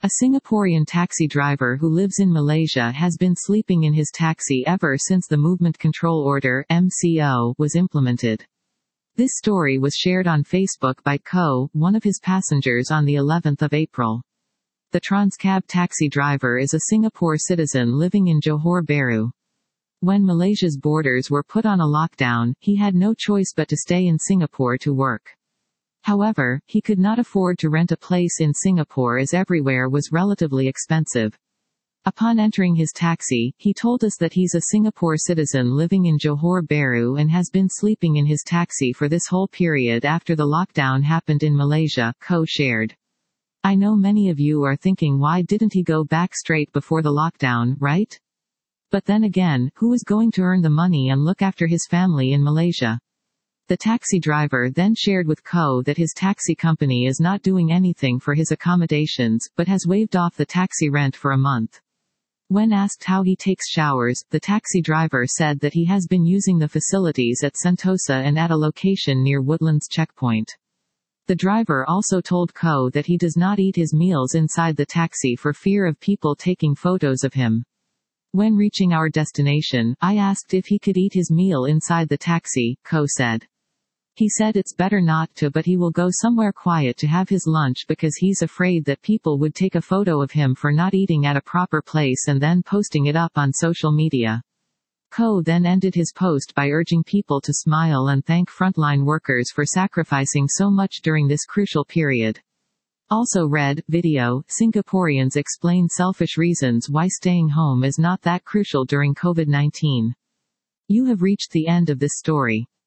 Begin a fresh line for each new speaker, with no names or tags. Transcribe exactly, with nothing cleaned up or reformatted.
A Singaporean taxi driver who lives in Malaysia has been sleeping in his taxi ever since the Movement Control Order (M C O) was implemented. This story was shared on Facebook by Ko, one of his passengers, on the eleventh of April. The Transcab taxi driver is a Singapore citizen living in Johor Bahru. When Malaysia's borders were put on a lockdown, he had no choice but to stay in Singapore to work. However, he could not afford to rent a place in Singapore as everywhere was relatively expensive. Upon entering his taxi, he told us that he's a Singapore citizen living in Johor Bahru and has been sleeping in his taxi for this whole period after the lockdown happened in Malaysia, Ko shared. I know many of you are thinking, why didn't he go back straight before the lockdown, right? But then again, who is going to earn the money and look after his family in Malaysia? The taxi driver then shared with Ko that his taxi company is not doing anything for his accommodations, but has waived off the taxi rent for a month. When asked how he takes showers, the taxi driver said that he has been using the facilities at Sentosa and at a location near Woodlands Checkpoint. The driver also told Ko that he does not eat his meals inside the taxi for fear of people taking photos of him. When reaching our destination, I asked if he could eat his meal inside the taxi, Ko said. He said it's better not to, but he will go somewhere quiet to have his lunch because he's afraid that people would take a photo of him for not eating at a proper place and then posting it up on social media. Ko then ended his post by urging people to smile and thank frontline workers for sacrificing so much during this crucial period. Also read, video, Singaporeans explain selfish reasons why staying home is not that crucial during COVID nineteen. You have reached the end of this story.